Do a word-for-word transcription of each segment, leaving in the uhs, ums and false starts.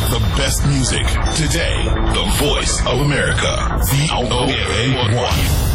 The best music. Today, the voice of America. V O A one.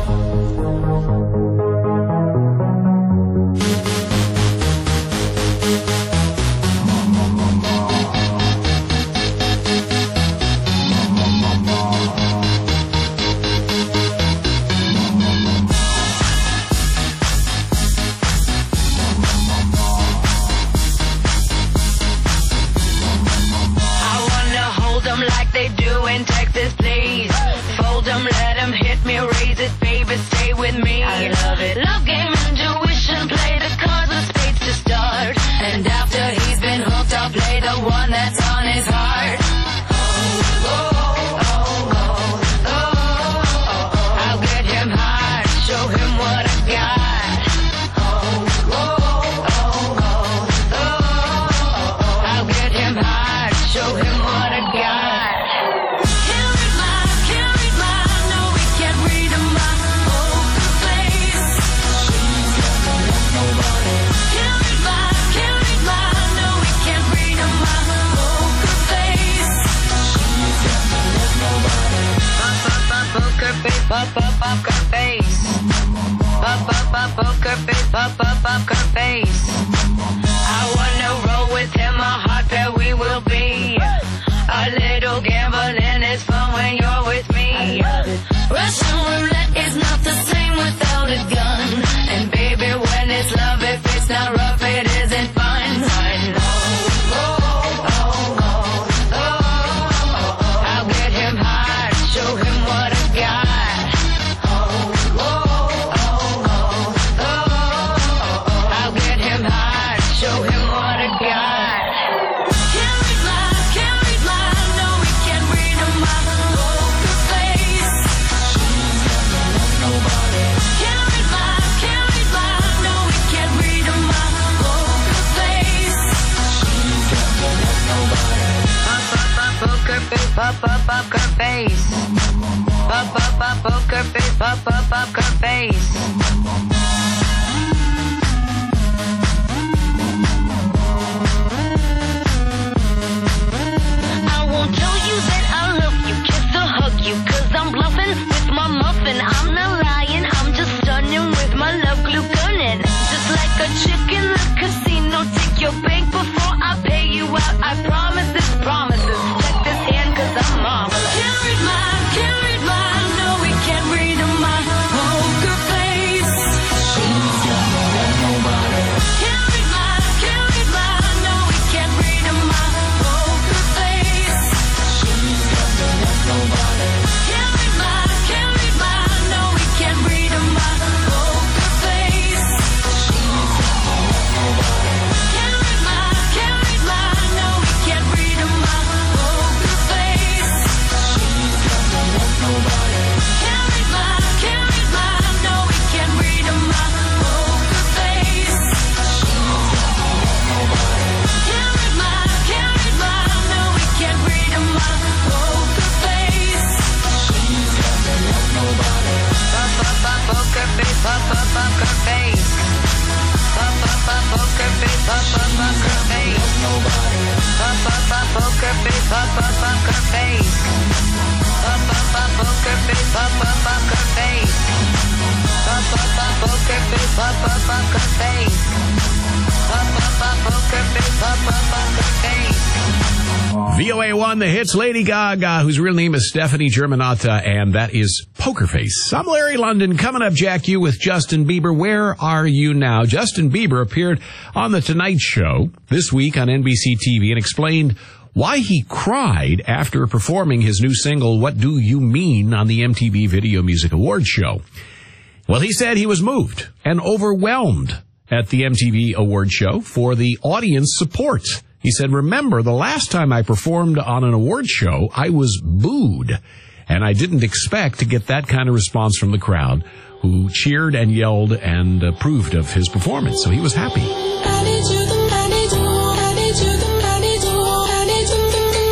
V O A one, the hits, Lady Gaga, whose real name is Stephanie Germanotta, and that is Poker Face. I'm Larry London. Coming up, Jack, you with Justin Bieber. Where are you now? Justin Bieber appeared on The Tonight Show this week on N B C T V and explained why he cried after performing his new single, What Do You Mean, on the M T V Video Music Awards show. Well, he said he was moved and overwhelmed at the M T V Awards show for the audience support. He said, remember, the last time I performed on an award show, I was booed, and I didn't expect to get that kind of response from the crowd, who cheered and yelled and approved of his performance. So he was happy. I need you, I need you, I need you, I need you, I need you,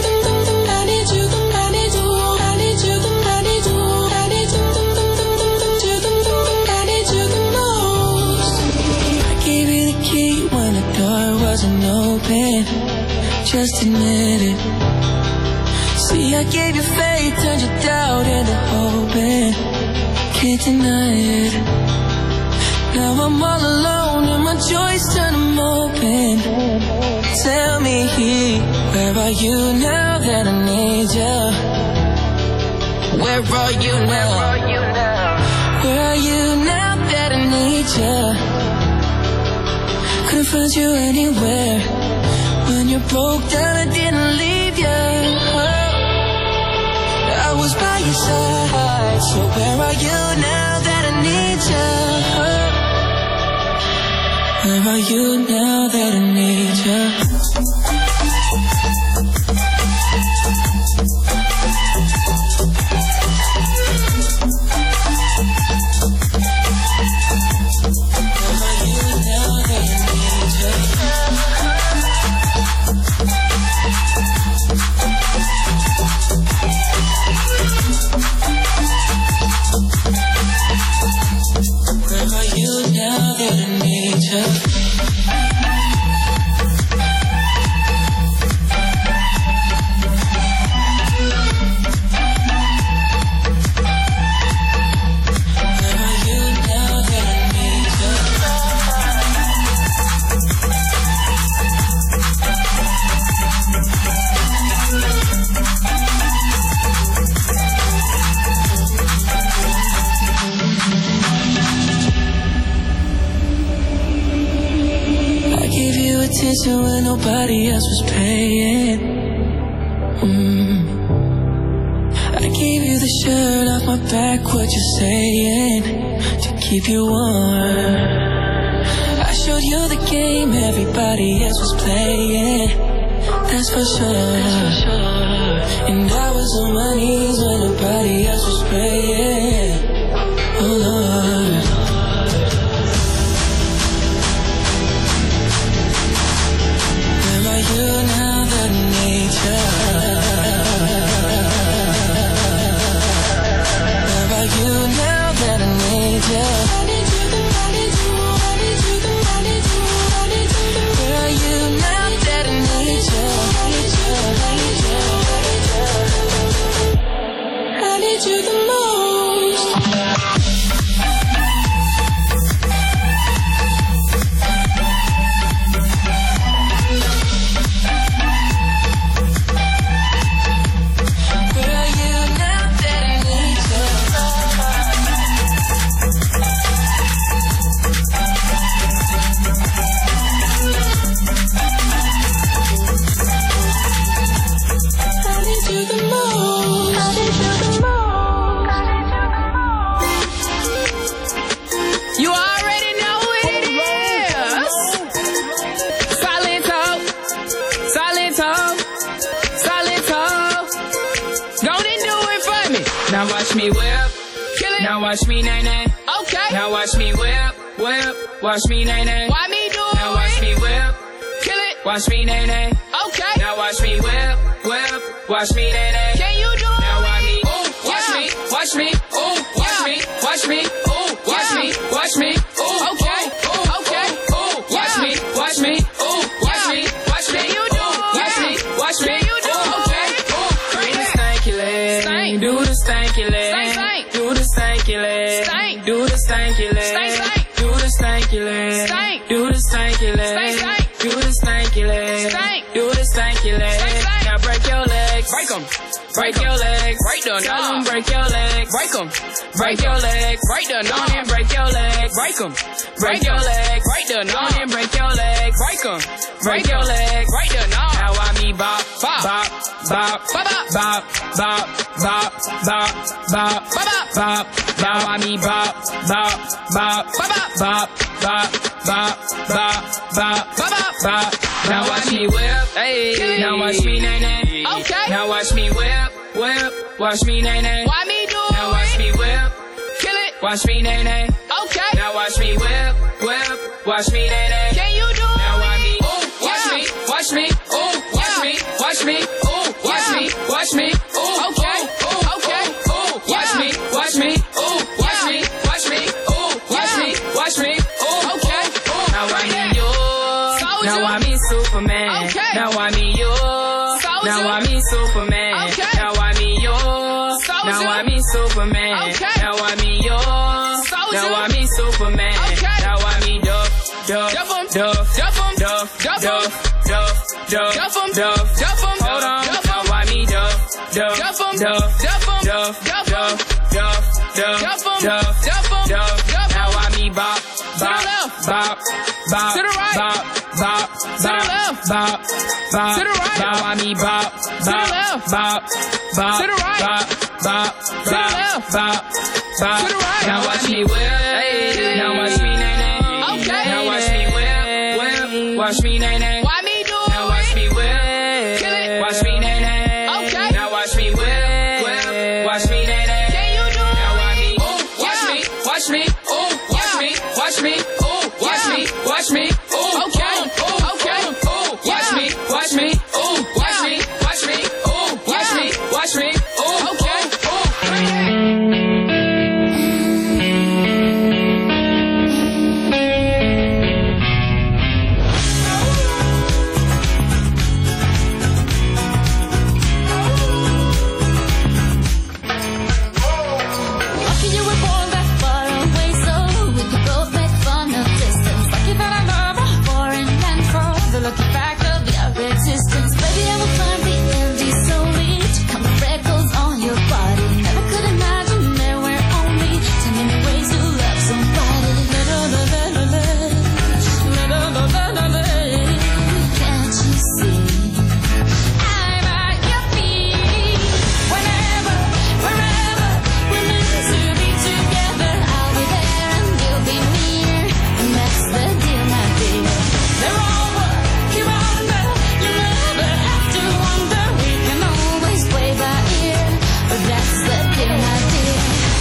I need you, I need you, I need you, I need you, I need you, I need you the most. I gave you the key when the door wasn't open. Just admit denied it. See, I gave you faith, turned your doubt into hope, and can't deny it. Now I'm all alone and my joys turn them open. Tell me, where are you now that I need you? Where are you now? Where are you now that I need you? Couldn't find you anywhere. When you broke down, I didn't leave you. I was by your side. So where are you now that I need you? Where are you now that I need you? When nobody else was paying. mm. I gave you the shirt off my back, what you saying, to keep you warm. I showed you the game everybody else was playing, that's for sure. And I was on my knees when nobody else was praying. Oh Lord, you now that I need you. Where are you now that I need you? I need you, I need you, I need you, I need you, I need you. Where are you now that I need you? I need you, I need you, I need you the most. Now watch me whip, kill it. Now watch me nay nay. Okay. Now watch me whip, whip. Watch me nay nay. Why me do it? Now watch me whip, kill it. Watch me nay nay. Okay. Now watch me whip, whip. Watch me nay nay. Can you do it? Now watch me, ooh, watch me, watch me, ooh, watch me, watch me, ooh, watch me, watch me, ooh, okay, ooh, okay, ooh, watch me, watch me, ooh, watch me, watch me, you do it? Watch me, watch me, you do it? Okay, ooh, do the stanky leg, do the stanky leg, do the stanky leg, do the stanky leg, do the stanky leg, do the stanky leg, do the stanky leg, do the stanky leg. Now break your legs, break them, break your legs, break them, tell them break your legs, break them, break your legs, break them, on and break your legs, break them, break your legs, break them, on and break your legs, break them, break your legs, break them. Now I me bop, bop, bop, bop, bop, bop, bop, bop, bop, bop, bop, bop. Now I me bop, bop, bop, bop, bop, bop, bop, bop, bop, bop, bop. Now watch me whip, hey. Now watch me nay nay. Okay. Now watch me whip, whip. Watch me nay nay. Why me do it? Now watch me whip, kill it. Watch me nay nay. Okay. Now watch me whip, whip. Watch me nay nay. Can you do it? Now watch me, ooh, watch me, watch me, ooh, watch me, watch me, ooh, watch me, watch me, ooh, okay, ooh, okay, ooh, watch me, watch me, ooh, watch me, watch me, ooh, watch me, watch me, ooh, okay, ooh. Now I me you, now I me Superman, now I me you, now Now I mean Superman. Okay. Now I mean yours. Soldier. Now I mean Superman. Okay. Now I mean yours. Soldier. Now I mean Superman. Okay. Now I mean Duff, Duff, Duff 'em. Duff, Duff 'em. Duff, Duff 'em. Duff, Duff, Duff, Duff 'em. Duff, Duff 'em. Hold on. Duff 'em. Now I mean Duff, Duff, Duff 'em. Duff, Duff 'em. Duff, Duff 'em. Duff, Duff, Duff, Duff 'em. Duff, Duff 'em. Duff. Duff 'em. Now I mean Bop, the Bop, left. Bop, Bop, To the right. Bop, Bop, To the Bop, left. Bop, Bop, To the right. Bop. I mean Bop, the Bop, left. Bop, Bop, To the right. Bop, Bop, the Bop, left. Bop, Bop. To the right. Now watch me whip. Now watch me nay nay. Okay. Now watch me whip, whip. Watch me nay nay. Why me do it? Now watch me whip. Kill it. Watch me nay nay. Okay. Now watch me whip, whip. Watch me nay nay. Can you do it? Now I mean, Ooh, watch yeah. me, watch me, ooh, watch Yeah. me, watch me, ooh, watch Yeah. me, watch me, ooh, Okay. ooh, Okay. ooh, ooh, watch Yeah. me, watch me, ooh, watch Yeah. me, watch me, ooh, watch Yeah. me, watch me, ooh, Okay. ooh, ooh. Lucky you were born that far away, so we could both make fun of distance. Lucky that I love her for and and for the lucky fact of our existence. Baby, I will climb the empty slowly to come with freckles on your body. Never could imagine there were only too many ways to love somebody. La la la la la la, la la la la la la. Can't you see? I'm at your feet. Whenever, wherever we're meant to be together, I'll be there and you'll be near, and that's the deal, my dear. They're all what you're under. You never have to wonder. We can always play by ear, but that's the deal, my dear.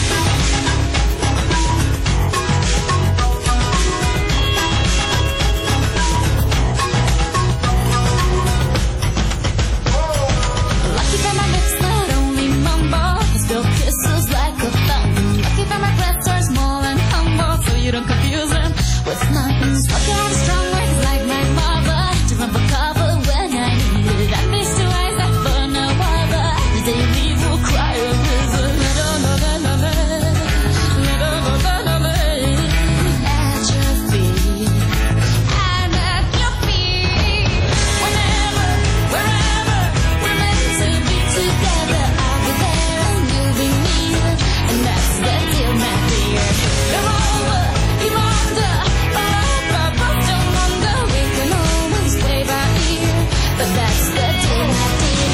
Lucky that my lips not only mumble, they spill kisses like a fountain. Lucky that my breaths are small and humble, so you don't confuse them with nothing. Lucky I have strong words like my mother to run for cover when I need it. And these two eyes that for no other, the day you leave will cry a river. La la la la la, la la la la la. At your feet, I'm at your feet. Whenever, wherever we're meant to be together, I'll be there and you'll be near, and that's the deal, my dear. You're over, you're under, but both don't wonder. We can always play by ear, but that's the deal, my dear.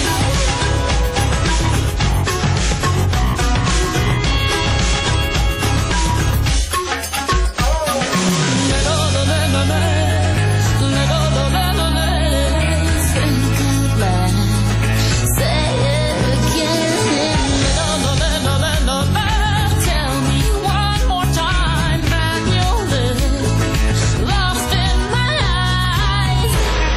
Think out loud, say it again. Tell me one more time that you'll live lost in my eyes.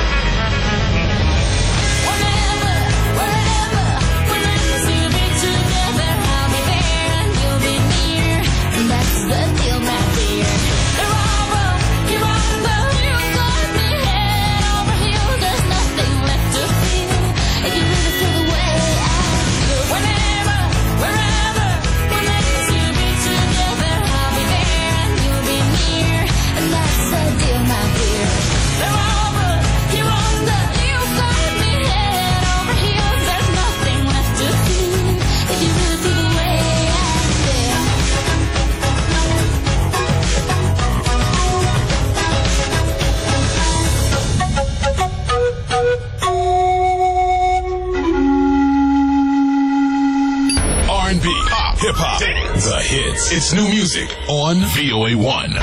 Whenever, wherever we're meant to be together, I'll be there and you'll be near, and that's the deal, my dear. You're over, you're under, you got me head over heels. There's nothing left to feel if you really feel the way I feel. Whenever, wherever we're meant to be together, I'll be there and you'll be near, and that's the deal, my dear. You're over, you're under, you got me head over heels. There's nothing left to feel if you really feel the way I feel. R and B, pop, hip hop, dance, the hits. It's new music on V O A one.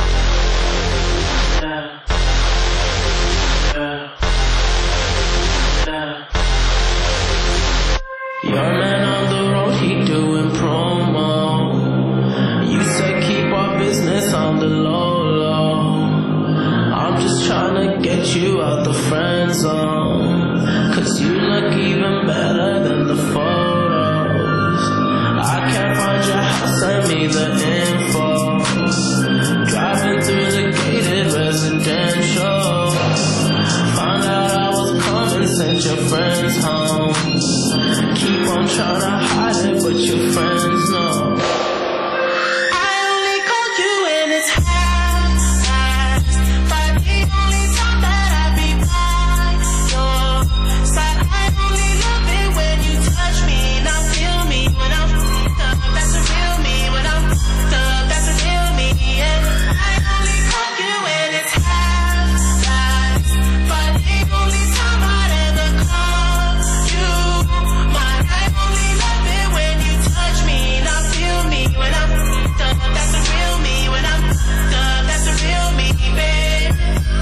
Your man on the road, he doing promo. You said keep our business on the low, low. I'm just trying to get you out the friend zone, cause you look even better than the photos. I can't find your house, send me the info. Driving through the gated residential, found out I was coming, sent your friends home. trying to hide it, but your friends know. I only call you when it's half past, but the only time that I be by your side. I only love it when you touch me, now feel me when I'm f***ed up. That's the real me when I'm f***ed up. That's the real me, yeah. I only call you when it's half past, but the only time I'd ever call you mine. I only love it when you touch me, now feel me when I'm f***ed up. That's the real me when I'm f***ed up. That's the real me, babe.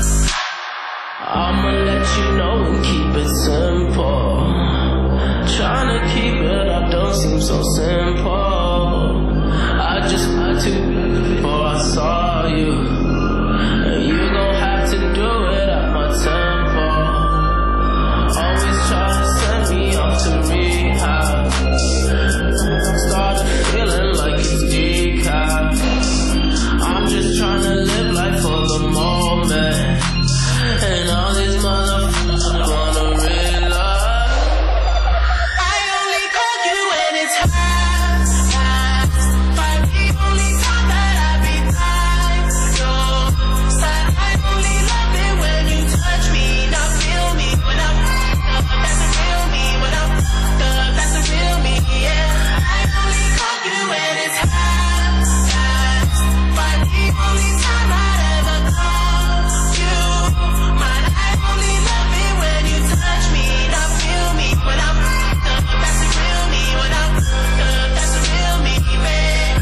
I'ma let you know and keep it simple. Trying to keep it up don't seem so simple. I just had to before I saw you, and you gon' have to do it at my tempo. Always try to send me off to rehab. Started feeling like it's decaf. I'm just trying to live life for the moment, and all these motherfuckers wanna realize. I only call you when it's half past, but the only time that I be by your side. I only love it when you touch me, now feel me when I'm f***ed up. That's the real me when I'm f***ed up. That's the real me, yeah. I only call you when it's half past, but the only time I'd ever call you mine. I only love it when you touch me, now feel me when I'm f***ed up. That's the real me when I'm f***ed up. That's the real me, babe.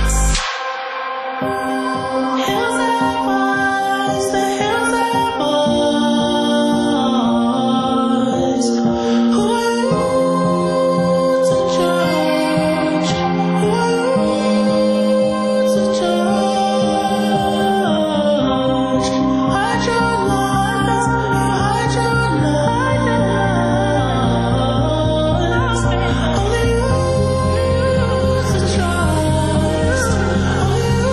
Hills that boys, the hills that boys. Who are you to judge? Who are you to judge? Hide your lies, hide your lies. Only you to trust. Only you.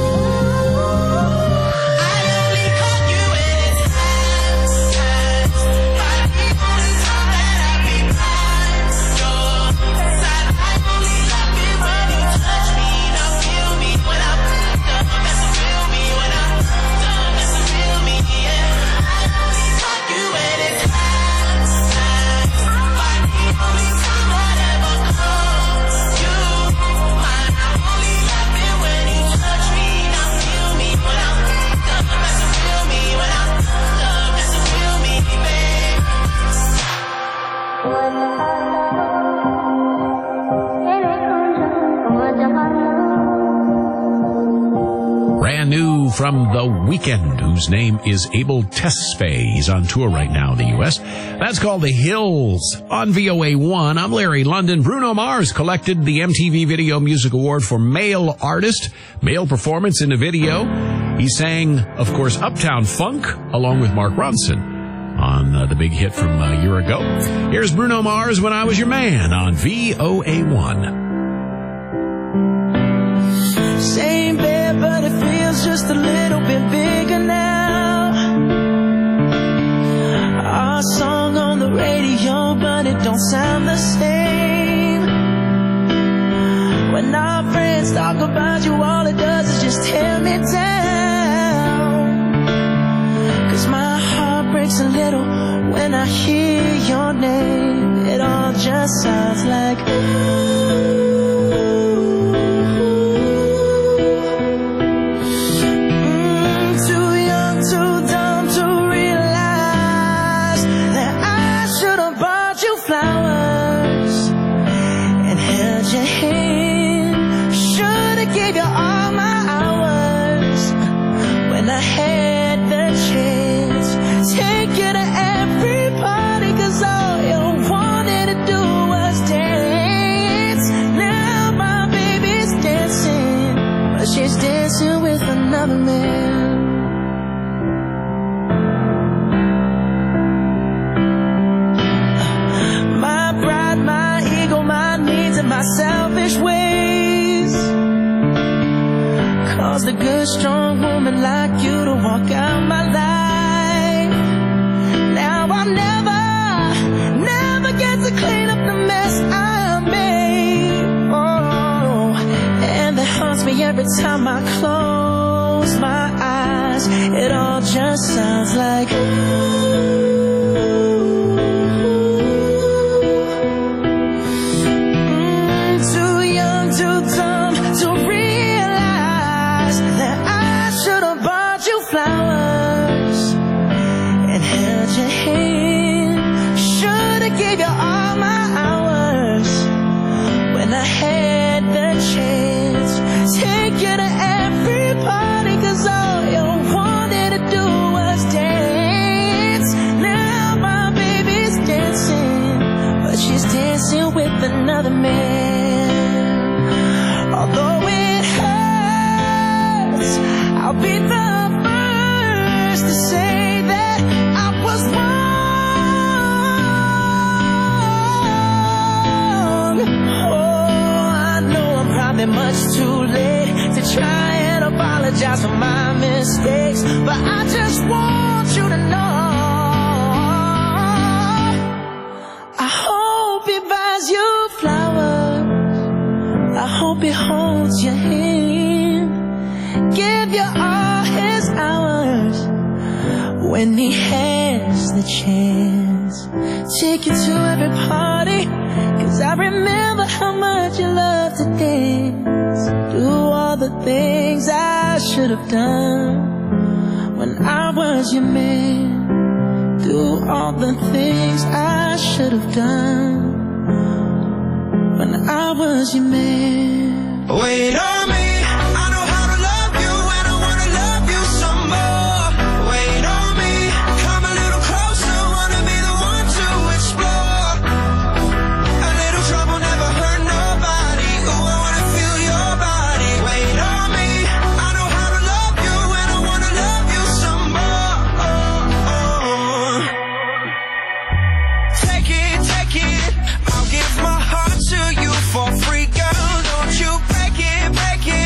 I only call you when it's half past, but the only time that I be by your side. I only love it when you touch me, now feel me when I'm f***ed up. That's the real me when I'm f***ed up. That's the real me, yeah. I only call you when it's half past, but the only time I'd ever call you mine. I only love it when you touch me, now feel me when I'm f***ed up. That's the real me when I'm f***ed up. That's the real me, babe. Brand new from The Weeknd, whose name is Abel Tesfaye. He's on tour right now in the U S. That's called The Hills on V O A one. I'm Larry London. Bruno Mars collected the M T V Video Music Award for Male Artist, Male Performance in a Video. He sang, of course, Uptown Funk along with Mark Ronson on uh, the big hit from a year ago. Here's Bruno Mars, When I Was Your Man on V O A one. Same bed, but it feels just a little bit bigger now. Our song on the radio, but it don't sound the same. When our friends talk about you, all it does is just tear me down. Cause my heart breaks a little when I hear your name. It all just sounds like ooh. She's dancing with another man. My pride, my ego, my needs, and my selfish ways caused a good, strong woman like you to walk out my life. Now I'll never, never get to clean up the mess I made. every time I close my eyes, it all just sounds like ooh. Mm, too young, too dumb to realize that I should have bought you flowers and held your hand. Should have gave you all my hours when I had the chance. Take you to every party, cause all you wanted to do was dance. Now my baby's dancing, but she's dancing with another man. Although it hurts, I'll be the first to say that I was wrong. Oh, I know I'm probably much too late to try and apologize for my mistakes, but I just want you to know I hope he buys you flowers, I hope he holds your hand, give you all his hours when he has the chance. Take you to every party, cause I remember how much you love to dance. Do all the things I should have done when I was your man. Do all the things I should have done when I was your man. Wait on me, I know how to love you, and I wanna love you some more. Wait on me, come a little closer, wanna be the one to explore. A little trouble never hurt nobody. Ooh, I wanna feel your body. Wait on me, I know how to love you, and I wanna love you some more. Take it, take it, I'll give my heart to you for free, girl. Don't you break it, break it.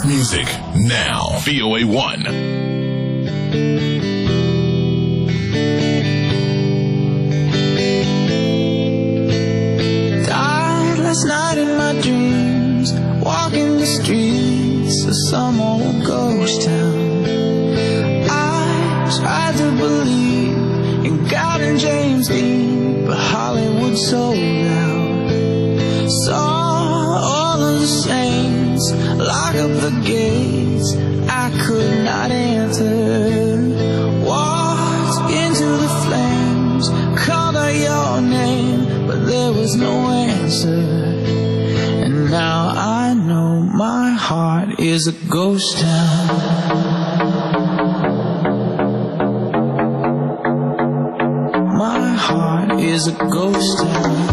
music now. V O A one. Died last night in my dreams, walking the streets of some old ghost town. I tried to believe in God and James Dean, but Hollywood sold out. Saw all of the saints lock up the gates I could not enter. Walked into the flames, called out your name, but there was no answer. And now I know my heart is a ghost town. My heart is a ghost town.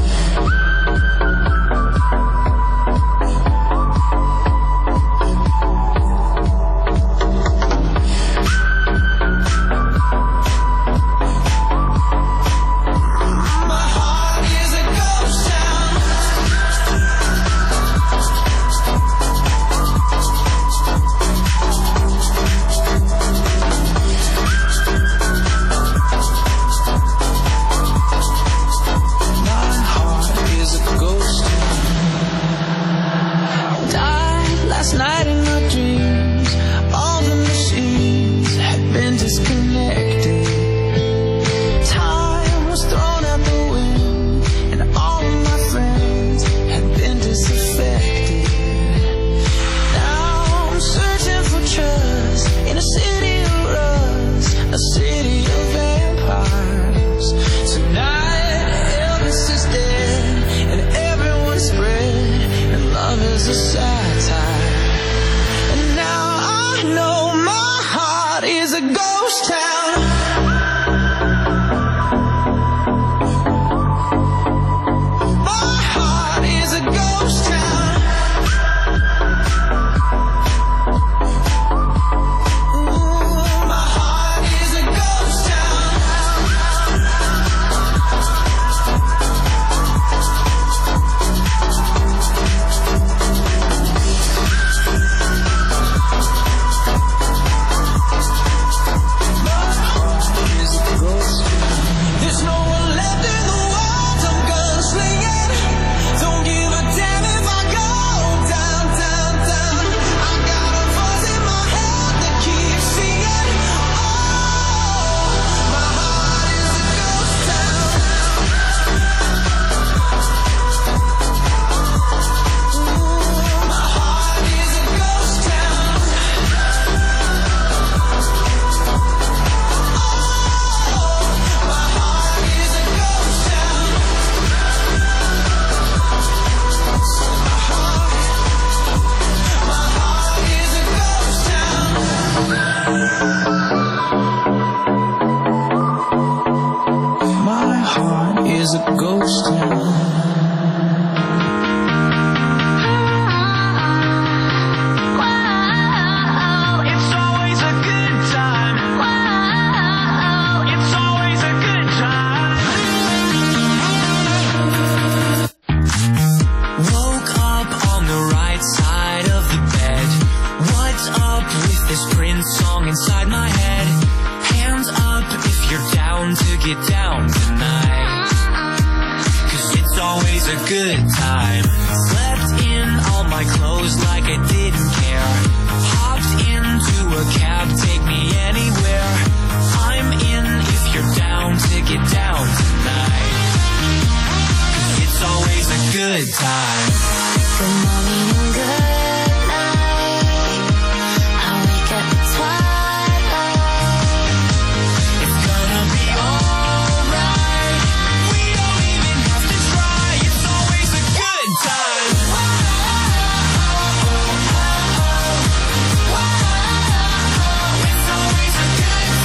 It's always a good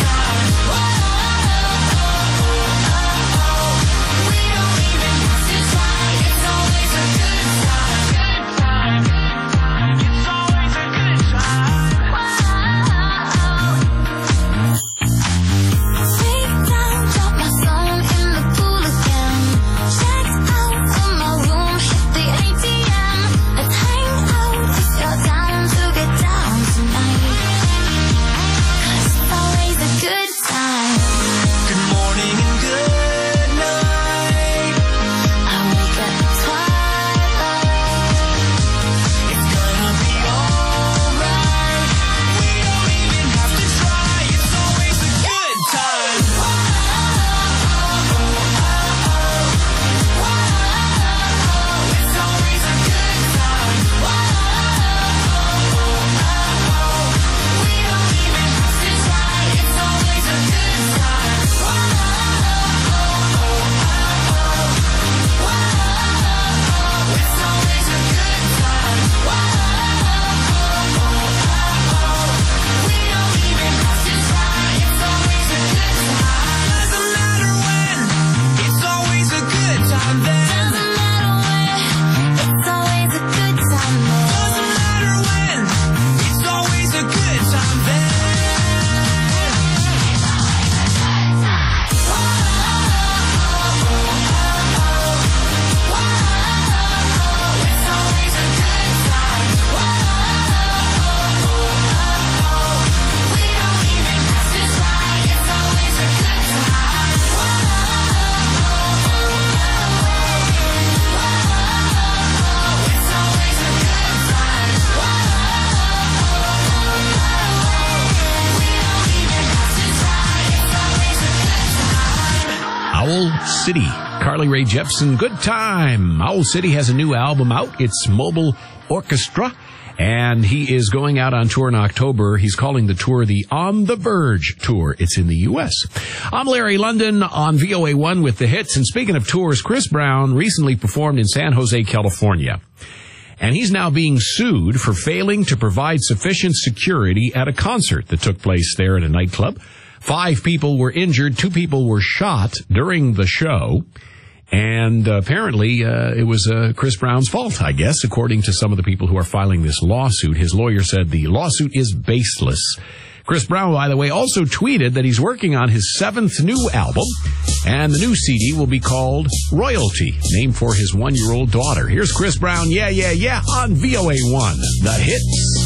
City. Carly Rae Jepsen, Good Time. Owl City has a new album out. It's Mobile Orchestra, and he is going out on tour in October. He's calling the tour the On the Verge Tour. It's in the U S. I'm Larry London on V O A one with the hits. And speaking of tours, Chris Brown recently performed in San Jose, California. And he's now being sued for failing to provide sufficient security at a concert that took place there at a nightclub. Five people were injured. Two people were shot during the show. And uh, apparently uh, it was uh, Chris Brown's fault, I guess, according to some of the people who are filing this lawsuit. His lawyer said the lawsuit is baseless. Chris Brown, by the way, also tweeted that he's working on his seventh new album, and the new C D will be called Royalty, named for his one-year-old daughter. Here's Chris Brown, Yeah, Yeah, Yeah, on V O A one, The Hits.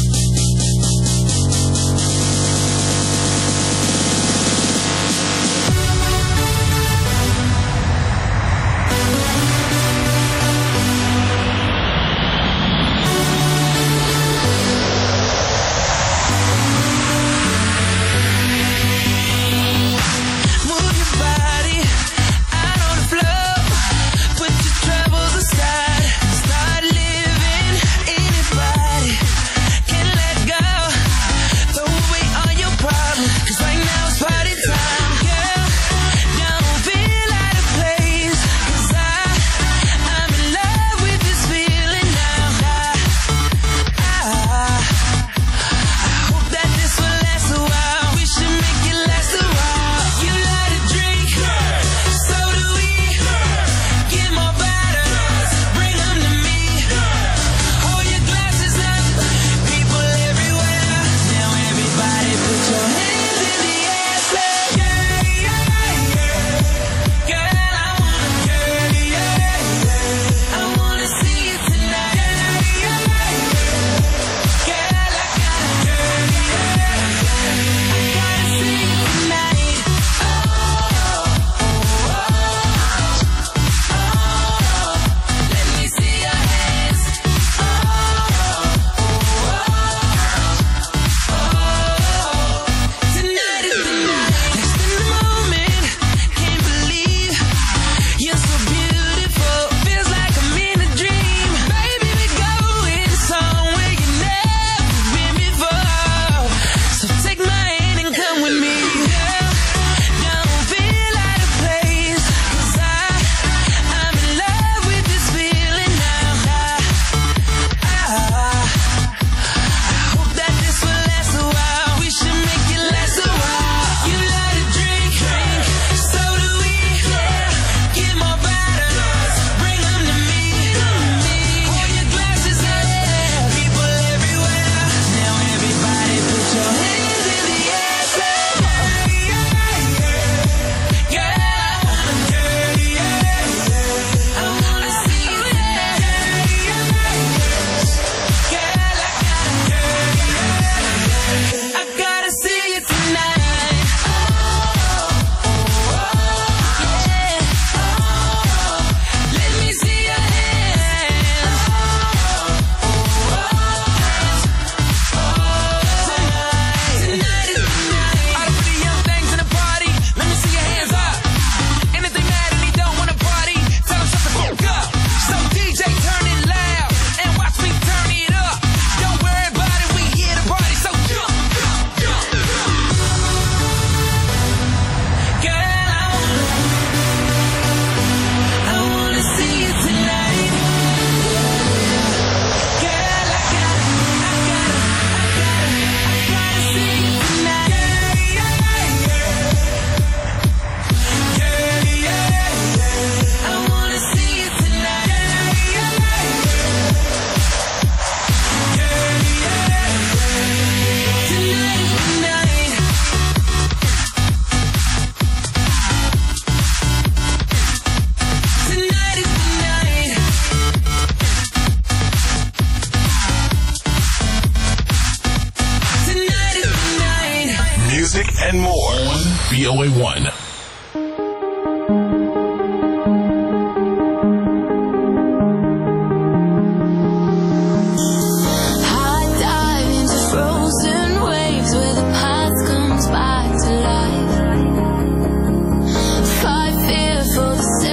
and more on V O A one. Fight fear for the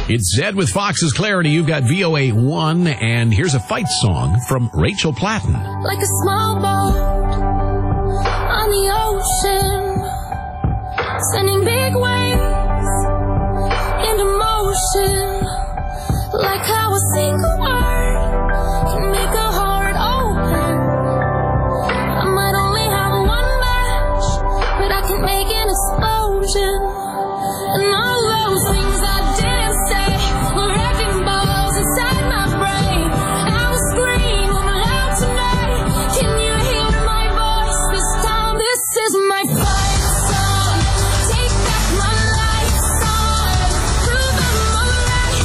It's Zed with Fox's Clarity. You've got V O A one, and here's a fight song from Rachel Platten. Like a small boat on the ocean, sending big waves into motion. Like how a single word can make a heart open. I might only have one match, but I can make an explosion. And all those things I didn't say were wrecking balls inside my brain. I will scream loud tonight. Can you hear my voice this time? This is my fight song. Take back my life song. Prove I'm alright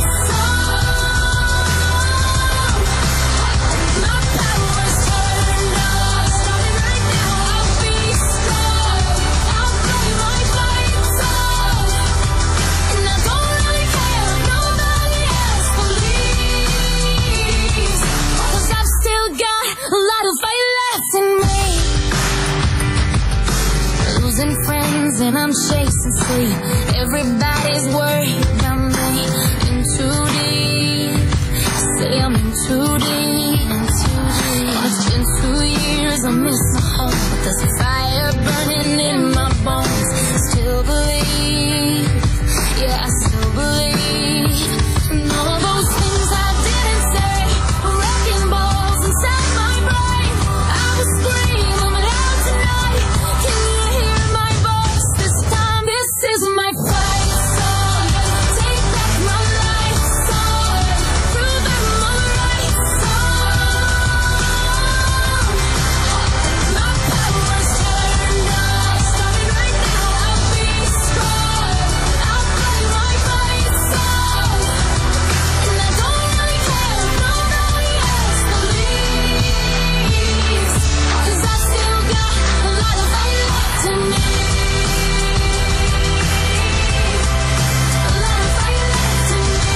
song. My power's turned off. Starting right now, I'll be strong. I'll play my fight song. And I don't really care if nobody else believes, 'cause I've still got a lot of fight left in me. Losing friends and I'm chasing sleep. Everybody's worried about me. In too deep. Say I'm in too deep. It's been two years, I miss my home, but there's a fire burning in my bones. Still believe, yeah, I still believe. And all those things I didn't say were wrecking balls inside my brain. I will scream, I'm loud tonight. Can you hear my voice this time? This is my fight song. Take back my life song. Prove I'm alright song. My power's turned off. Starting right now, I'll be strong. I'll play my fight song. And I don't really care if nobody else believes, 'cause I've still got a lot of fight left in me. A lot of fight left in me.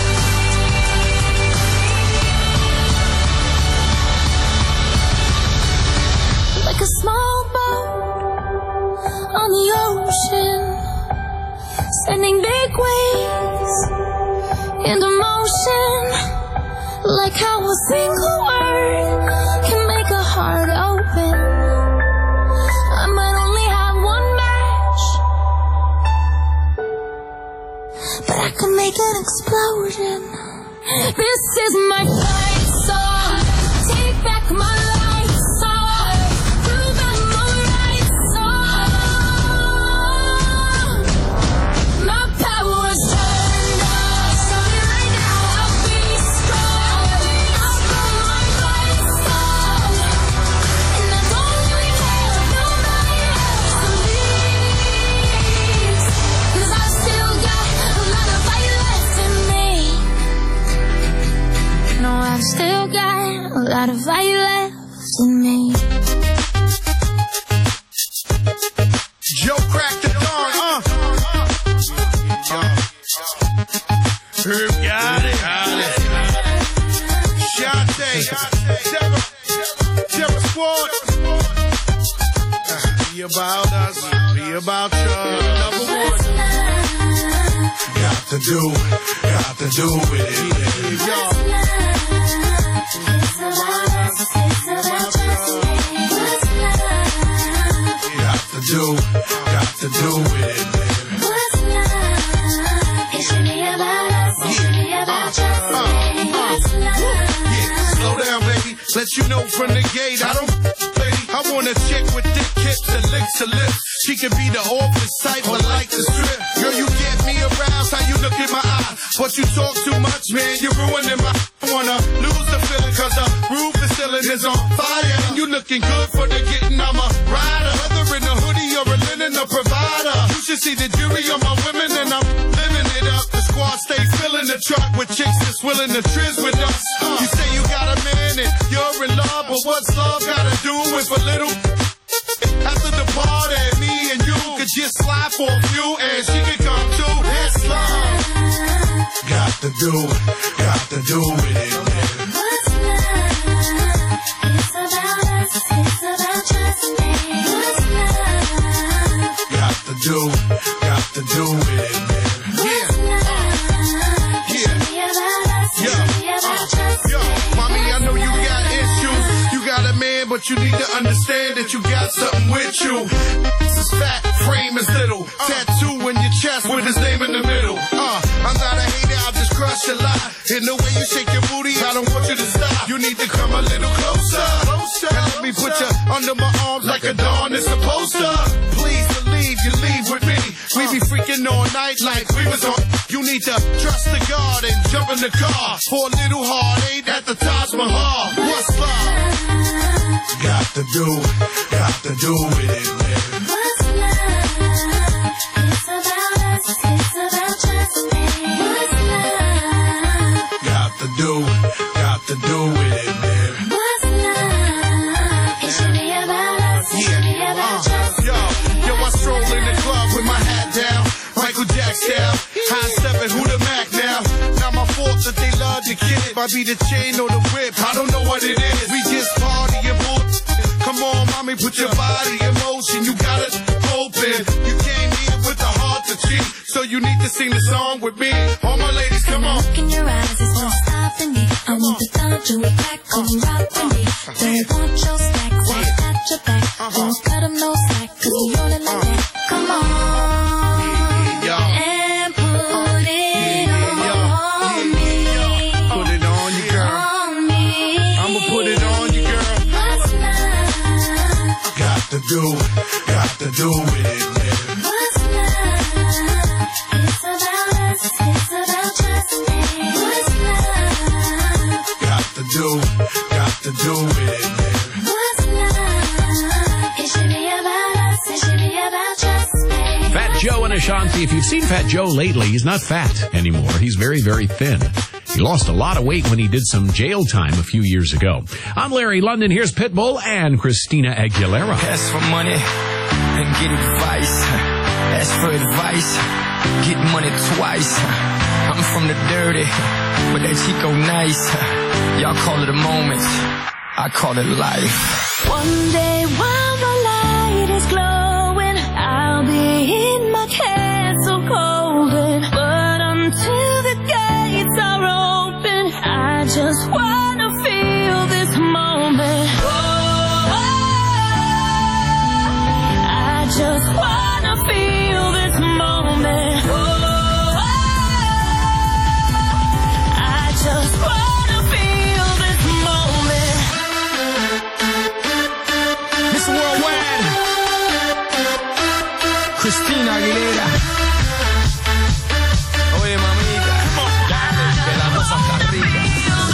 Like a small boat on the ocean, sending big waves into motion. Like how a single word can make a heart open. I might only have one match, but I can make an explosion. This is my fight song. Take back my life song. Prove I'm alright song. My power's turned off. Starting right now, I'll be strong. I'll play my fight song. And I don't really care if nobody else believes, 'cause I've still got a lot of fight left in me. No, I've still got a lot of fight left in me. Joe cracked the dawn, uh. Herb got it, got it. Shante, Terror, Terror Squad. Be about us, be about you. Number one. Got to do, got to do with it. Y'all. Got to do, got to do with it, baby. Slow down, baby. Let you know from the gate. I don't, baby. I want a chick with thick hips and licks her lips. She can be the office type, but like the strip. Girl, you get me aroused. How you look in my eye? But you talk too much, man. You're ruining my. I wanna lose the feeling, 'cause the roof is ceiling is on fire. And you looking good for the getting. I'm a rider. Whether in a hoodie or a linen, a provider. You should see the jury on my women, and I'm living it up. The squad stay filling the truck with chicks that's willing to trizz with us. You say you got a man and you're in love, but what's love gotta do with a little? After the party, me and you could just slide for a few, and she could come too. It's love. Got to do, got to do with it, man. What's love? It's about us, it's about trust me. What's love? Got to do, got to do with it, man. What's love? but you need to understand that you got something with you. This is fat, frame is little. Tattoo in your chest with his name in the middle. Uh, I'm not a hater, I'll just crush a lot. In the way you shake your booty, I don't want you to stop. You need to come a little closer. Closer. And let me put you under my arms like a dawn is supposed to. Please believe you leave with me. We be freaking all night like we was on. You need to trust the God and jump in the car for a little heartache at the Taj Mahal. What's love? Got to do, got to do with it, man. What's love? It's about us, it's about just me. What's love? Got to do, got to do with it, man. What's love? It should be about us, it should be about just me. Yo, yo, I stroll in the club with my hat down, Michael Jackson, high stepping, who the Mac now? Not my fault that they love the kid. Might be the chain or the whip, I don't know what it is. We just party and bull. Come on, mommy, put your body in motion. You got it open. You came here with the heart to cheat, so you need to sing the song with me. All my ladies, come on. Look in your eyes, it's not stopping me. I want the thought you back, come rock with me. Don't want your stacks, I got your back. Don't cut them no slack, cause you only like that. Come on. And put it on me. Put it on you, girl. On me. I'ma put it on you, girl. What's love? Got to do, got to do with it, man. What's love? It's about us, it's about just me. What's love? Got to do, got to do with it, man. What's love? It should be about us, it should be about just me. Fat Joe and Ashanti. If you've seen Fat Joe lately, he's not fat anymore. He's very, very thin. He lost a lot of weight when he did some jail time a few years ago. I'm Larry London. Here's Pitbull and Christina Aguilera. Ask for money and get advice. Ask for advice, get money twice. I'm from the dirty, but that Chico nice. Y'all call it a moment, I call it life. One day while the light is glowing, I'll be in my castle golden. But until the gates are open, I just wanna feel this moment. Oh, I just wanna feel this moment. Oh, I just wanna feel this moment. Miss Worldwide, Christina Aguilera. Oye, mamita, dale, que la cosa está rica.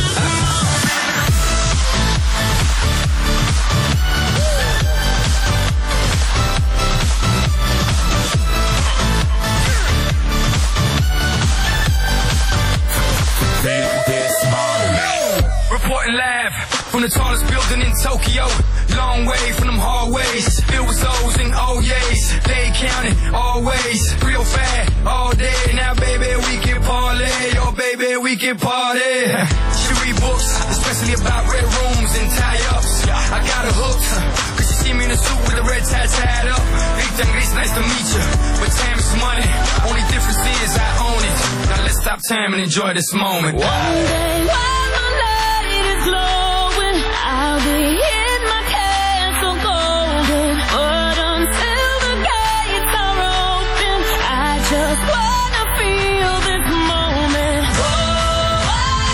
Reporting live from the tallest building in Tokyo. Long way from them hallways, filled with O's and O's. They counting always, real fat all day. Now, baby, we can parlay. Oh, baby, we can party. She read books, especially about red rooms and tie-ups. I got her hooked, cause she see me in a suit with the red tie tied up. Rita and Gris, nice to meet you, but time is money. Only difference is I own it. Now let's stop time and enjoy this moment. One day while the light is glowing, I'll be in my castle golden. But until the gates are open, I just wanna feel this moment. Oh,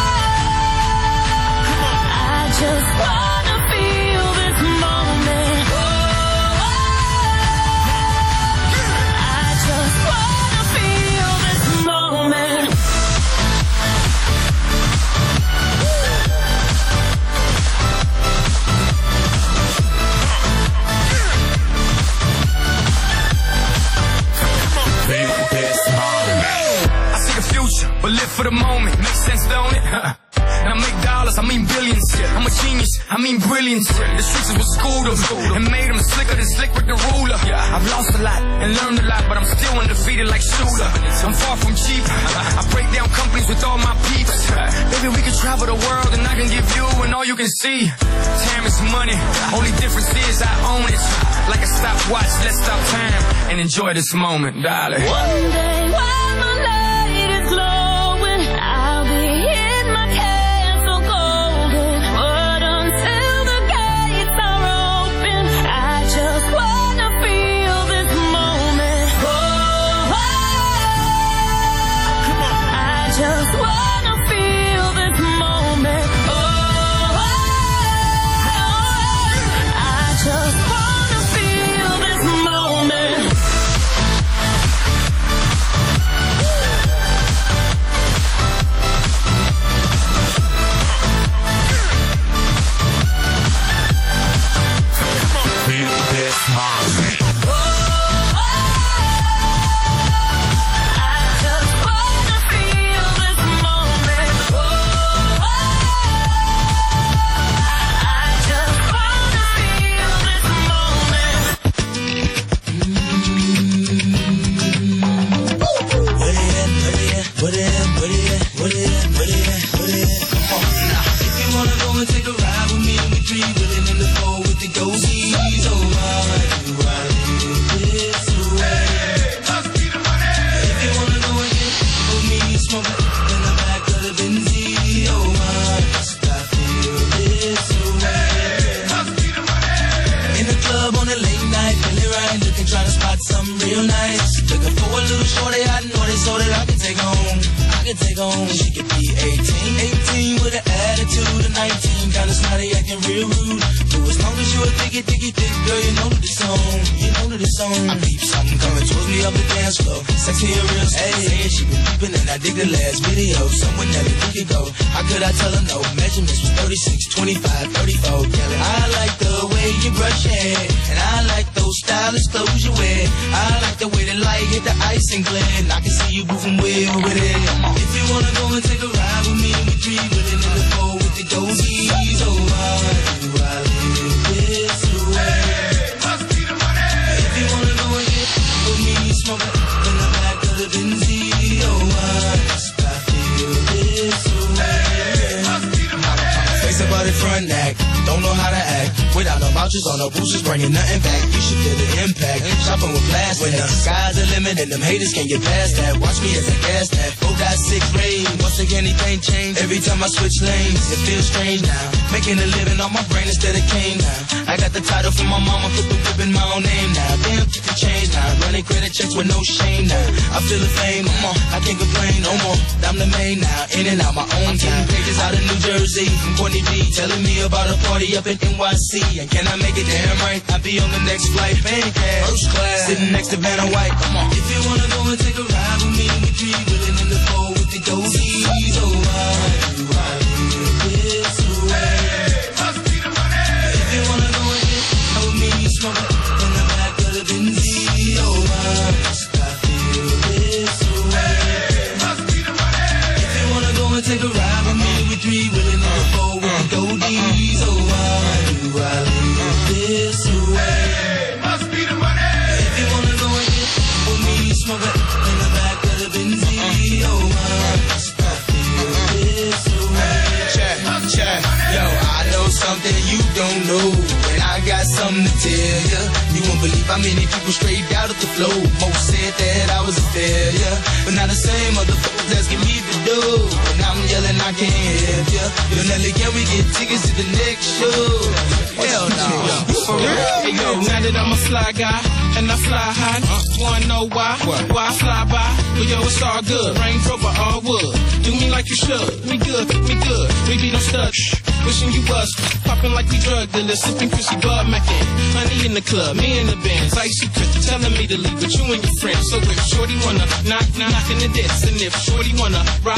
I just wanna feel this moment. Oh, I just wanna feel this moment. I see the future, but live for the moment. Makes sense, don't it? And I make dollars, I mean billions. I'm a genius, I mean brilliance. The streets is what schooled them and made them slicker than slick with the ruler. I've lost a lot and learned a lot, but I'm still undefeated like Shooter. I'm far from cheap. I break down companies with all my peeps. Baby, we can travel the world and I can give you and all you can see. Time is money, only difference is I own it. Like a stopwatch, let's stop time and enjoy this moment, darling. One day while the light is glowing, I'll be in my castle golden. But until the gates are just wanna feel this moment. Oh, oh, oh, I just wanna feel this moment. Feel this moment. Take on, she could be eighteen, eighteen with an attitude of nineteen, kinda snotty, acting real rude. But as long as you a diggy, diggy, dick, girl, you know that this song, you know that this song. I peep something coming towards me up the dance floor, sexy and real, hey, she been peeping and I dig the last video, somewhere never think it go. How could I tell her no? Measurements was thirty-six, twenty-five, thirty-four, yelling. I like the way you brush your hair, and I like those stylish clothes you wear. I like the way the light hit the ice and glare, and I can see you moving way over there. If you wanna go and take a ride with me, we three willing in the four with the dozies. Oh, why do I live this way? Must be the money. If you wanna go and get with me, smoke it in the back of the Benzie. Oh, why must I feel this way? Must be the money. Face about it front neck, don't know how to act. Without no vouchers on no boosters, bringing nothing back. You should feel the impact. Shopping with plastic. When the sky's the limit and them haters can't get past that. Watch me as I gas that. four point six rain. Once again, anything change. Every time I switch lanes, it feels strange now. Making a living on my brain instead of cane now. I got the title from my mama, put the whip in my own name now. Damn, the change now. Running credit checks with no shame now. I feel the fame, I'm on. I can't complain no more. I'm the main now. In and out my own time. Pages out of New Jersey from Courtney B. Telling me about a party up in N Y C. And can I make it damn right? I'll be on the next flight, man, cash. First class, sitting next to Vanna White. Come on. If you wanna go and take a ride with me, we three willing in the four with the dozies. Oh, why do I live this way? Must be the money. If you wanna go and get with me, smoke it in the back of the Benzie. Oh, why must I feel this way? Must be the money. If you wanna go and take a ride with me, we three willing in the four with the dozies. Oh, why do I live this way? Must be the money. If you wanna go and get with me, smoke it in the back of the Benzie. Oh, why must I feel this way? Check, check, yo, I know something you don't know, and I got something to tell ya. You won't believe how many people straight out of the flow. Most said that I was a failure, but now the same motherfuckers asking me to do, and I'm yelling I can't help ya. Yo, Nelly, can we get tickets to the next show? Hell no. Hey yo, now that I'm a fly guy and I fly high, wanna know why? Why I fly by? But yo, it's all good. Range Rover, all wood. Do me like you should. Me good, me good. We be no studs. Wishing you was popping like we drug dealers, sipping Chrissy Bud Mackin. Honey in the club, me in the bands, icy Chris telling me to leave with you and your friends. So if Shorty wanna knock, knock, knock in the diss, and if Shorty wanna rock.